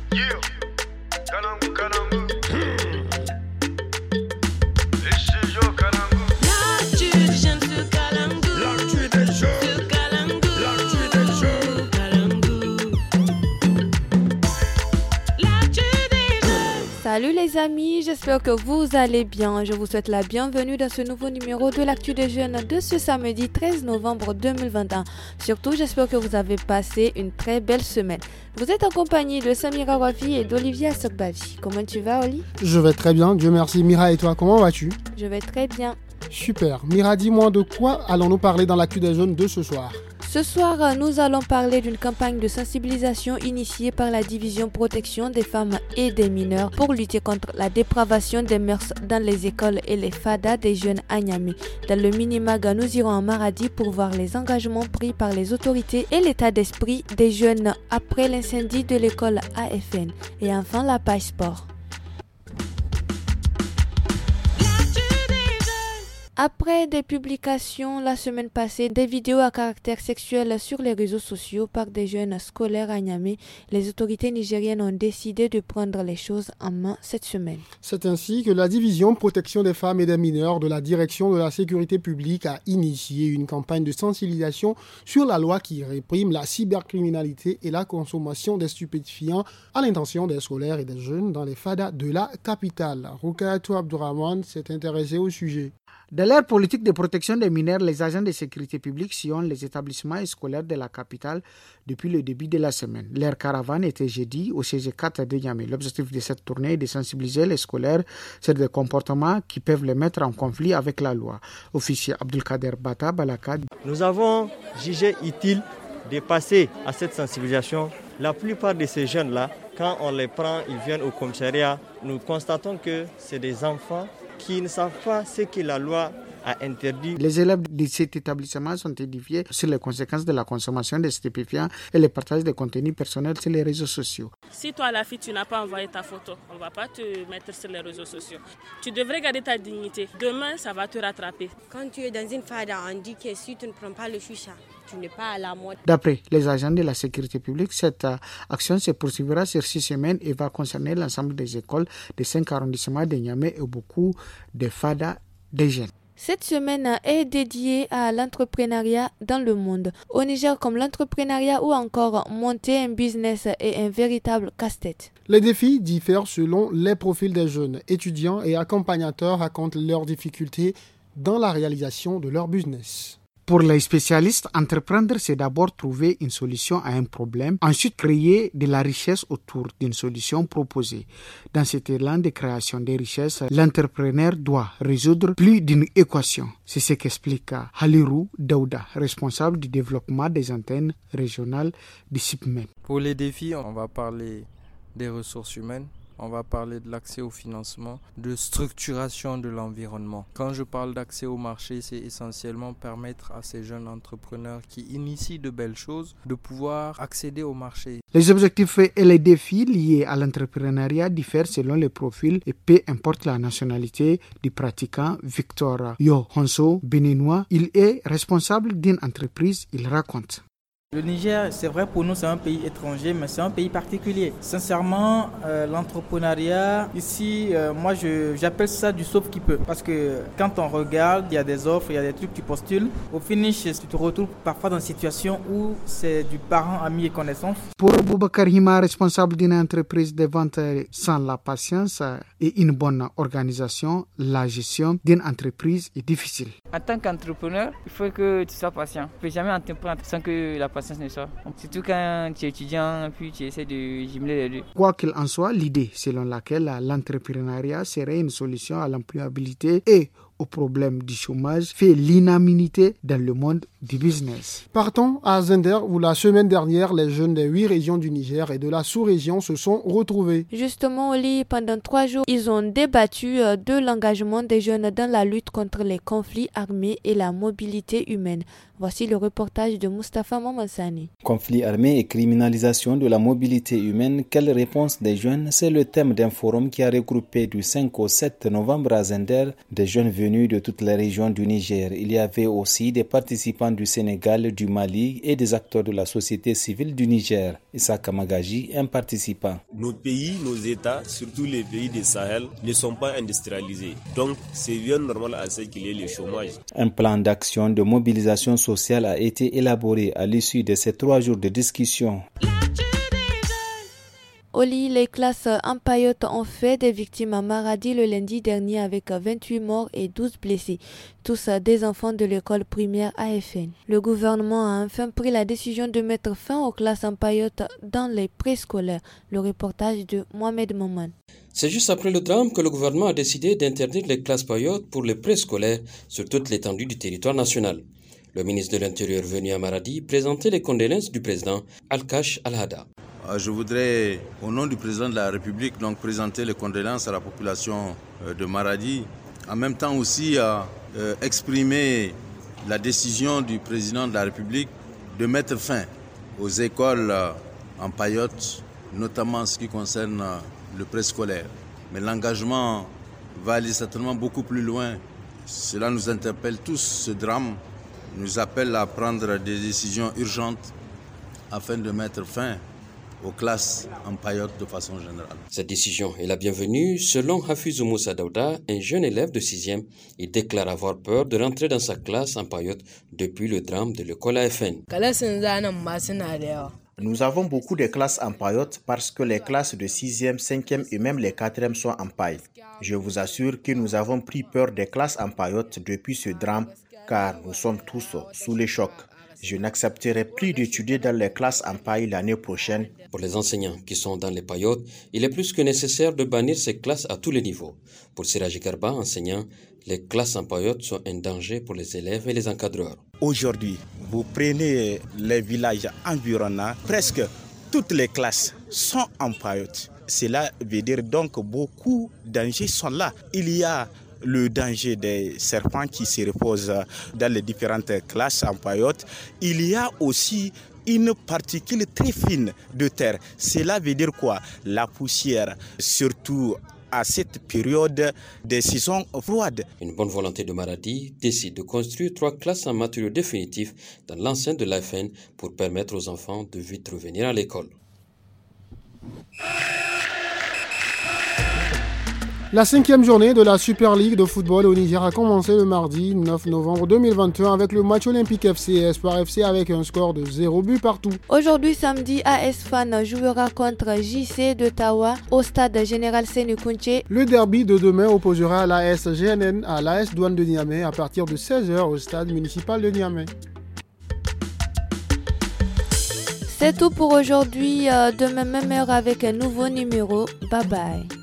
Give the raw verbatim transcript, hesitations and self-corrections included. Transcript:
Yeah, Kalangu, Kalangu. Ici Jo Kalangu. L'actu des jeunes sur Kalangu. L'actu des jeunes. Sur Kalangu. L'actu des jeunes. Kalangu. L'actu des jeunes. Salut les amis, j'espère que vous allez bien. Je vous souhaite la bienvenue dans ce nouveau numéro de l'Actu des Jeunes de ce samedi treize novembre deux mille vingt et un. Surtout, j'espère que vous avez passé une très belle semaine. Vous êtes en compagnie de Samira Wafi et d'Olivia Sokbavi. Comment tu vas, Oli? Je vais très bien, Dieu merci. Mira, et toi, comment vas-tu? Je vais très bien. Super. Mira, dis-moi de quoi allons-nous parler dans l'actu des jeunes de ce soir? Ce soir, nous allons parler d'une campagne de sensibilisation initiée par la division protection des femmes et des mineurs pour lutter contre la dépravation des mœurs dans les écoles et les fadas des jeunes à Niamey. Dans le mini-mag, nous irons en Maradi pour voir les engagements pris par les autorités et l'état d'esprit des jeunes après l'incendie de l'école A F N. Et enfin, la page sport. Après des publications la semaine passée des vidéos à caractère sexuel sur les réseaux sociaux par des jeunes scolaires à Niamey, les autorités nigériennes ont décidé de prendre les choses en main cette semaine. C'est ainsi que la division protection des femmes et des mineurs de la direction de la sécurité publique a initié une campagne de sensibilisation sur la loi qui réprime la cybercriminalité et la consommation des stupéfiants à l'intention des scolaires et des jeunes dans les fadas de la capitale. Rukayatou Abdourahmane s'est intéressé au sujet. Dans leur politique de protection des mineurs, les agents de sécurité publique sillonnent les établissements scolaires de la capitale depuis le début de la semaine. Leur caravane était jeudi au C G quatre de Niamey. L'objectif de cette tournée est de sensibiliser les scolaires sur des comportements qui peuvent les mettre en conflit avec la loi. Officier Abdelkader Bata Balaka. Nous avons jugé utile de passer à cette sensibilisation. La plupart de ces jeunes-là, quand on les prend, ils viennent au commissariat. Nous constatons que c'est des enfants qui ne savent pas ce que la loi a interdit. Les élèves de cet établissement sont édifiés sur les conséquences de la consommation de stupéfiants et le partage de contenus personnels sur les réseaux sociaux. Si toi, la fille, tu n'as pas envoyé ta photo, on ne va pas te mettre sur les réseaux sociaux. Tu devrais garder ta dignité. Demain, ça va te rattraper. Quand tu es dans une fada, on dit que si tu ne prends pas le chicha, tu n'es pas à la mode. D'après les agents de la sécurité publique, cette euh, action se poursuivra sur six semaines et va concerner l'ensemble des écoles des cinq arrondissements de Niamey et beaucoup de fadas des jeunes. Cette semaine est dédiée à l'entrepreneuriat dans le monde. Au Niger, comme l'entrepreneuriat ou encore monter un business est un véritable casse-tête. Les défis diffèrent selon les profils des jeunes. Étudiants et accompagnateurs racontent leurs difficultés dans la réalisation de leur business. Pour les spécialistes, entreprendre, c'est d'abord trouver une solution à un problème, ensuite créer de la richesse autour d'une solution proposée. Dans cet élan de création des richesses, l'entrepreneur doit résoudre plus d'une équation. C'est ce qu'explique Halirou Daouda, responsable du développement des antennes régionales du C I P M E N. Pour les défis, on va parler des ressources humaines. On va parler de l'accès au financement, de structuration de l'environnement. Quand je parle d'accès au marché, c'est essentiellement permettre à ces jeunes entrepreneurs qui initient de belles choses de pouvoir accéder au marché. Les objectifs et les défis liés à l'entrepreneuriat diffèrent selon les profils et peu importe la nationalité du pratiquant. Victor Yo Honso, béninois, il est responsable d'une entreprise, il raconte. Le Niger, c'est vrai pour nous, c'est un pays étranger, mais c'est un pays particulier. Sincèrement, euh, l'entrepreneuriat, ici, euh, moi, je, j'appelle ça du sauve qui peut. Parce que quand on regarde, il y a des offres, il y a des trucs, tu postules. Au finish, tu te retrouves parfois dans une situation où c'est du parent, ami et connaissance. Pour Boubacar Hima, responsable d'une entreprise de vente sans la patience et une bonne organisation, la gestion d'une entreprise est difficile. En tant qu'entrepreneur, il faut que tu sois patient. Tu ne peux jamais entreprendre sans que la patience ne soit. Surtout quand tu es étudiant, puis tu essaies de jumeler les deux. Quoi qu'il en soit, l'idée selon laquelle l'entrepreneuriat serait une solution à l'employabilité et au problème du chômage fait l'unanimité dans le monde du business. Partons à Zender où la semaine dernière, les jeunes des huit régions du Niger et de la sous-région se sont retrouvés. Justement, Oli, pendant trois jours, ils ont débattu de l'engagement des jeunes dans la lutte contre les conflits armés et la mobilité humaine. Voici le reportage de Mustapha Mamassani. Conflits armés et criminalisation de la mobilité humaine, quelle réponse des jeunes? C'est le thème d'un forum qui a regroupé du cinq au sept novembre à Zender des jeunes venus de toutes les régions du Niger. Il y avait aussi des participants du Sénégal, du Mali et des acteurs de la société civile du Niger. Issa Kamagaji, un participant. Nos pays, nos États, surtout les pays du Sahel, ne sont pas industrialisés. Donc, c'est bien normal à ce qu'il y ait le chômage. Un plan d'action de mobilisation sociale a été élaboré à l'issue de ces trois jours de discussion. Oli, les classes en paillotte ont fait des victimes à Maradi le lundi dernier avec vingt-huit morts et douze blessés, tous des enfants de l'école primaire A F N. Le gouvernement a enfin pris la décision de mettre fin aux classes en paillotte dans les préscolaires. Le reportage de Mohamed Maman. C'est juste après le drame que le gouvernement a décidé d'interdire les classes paillotes pour les préscolaires sur toute l'étendue du territoire national. Le ministre de l'Intérieur venu à Maradi présentait les condoléances du président Al-Kash Al-Hada. Je voudrais, au nom du président de la République, donc présenter les condoléances à la population de Maradi. En même temps aussi, euh, exprimer la décision du président de la République de mettre fin aux écoles euh, en paillotte, notamment en ce qui concerne euh, le préscolaire. Mais l'engagement va aller certainement beaucoup plus loin. Cela nous interpelle tous, ce drame nous appelle à prendre des décisions urgentes afin de mettre fin aux classes en paillotte de façon générale. Cette décision est la bienvenue. Selon Hafizou Moussa Daouda, un jeune élève de sixième, il déclare avoir peur de rentrer dans sa classe en paillotte depuis le drame de l'école A F N. Nous avons beaucoup de classes en paillotte parce que les classes de sixième, cinquième et même les quatrième sont en paille. Je vous assure que nous avons pris peur des classes en paillotte depuis ce drame car nous sommes tous sous les chocs. Je n'accepterai plus d'étudier dans les classes en paille l'année prochaine. Pour les enseignants qui sont dans les paillotes, il est plus que nécessaire de bannir ces classes à tous les niveaux. Pour Siraji Garba, enseignant, les classes en paillotes sont un danger pour les élèves et les encadreurs. Aujourd'hui, vous prenez les villages environnants, presque toutes les classes sont en paillotes. Cela veut dire donc beaucoup de dangers sont là. Il y a le danger des serpents qui se reposent dans les différentes classes en paillotte. Il y a aussi une particule très fine de terre. Cela veut dire quoi? La poussière, surtout à cette période des saisons froides. Une bonne volonté de Maradi décide de construire trois classes en matériaux définitifs dans l'enceinte de l'A F N pour permettre aux enfants de vite revenir à l'école. La cinquième journée de la Super League de football au Niger a commencé le mardi neuf novembre deux mille vingt et un avec le match olympique F C et Espoir F C avec un score de zéro but partout. Aujourd'hui samedi, A S Fan jouera contre J C de Tawa au stade Général Sénou Kounché. Le derby de demain opposera l'A S G N N à l'A S Douane de Niamey à partir de seize heures au stade municipal de Niamey. C'est tout pour aujourd'hui. Demain même heure avec un nouveau numéro. Bye bye.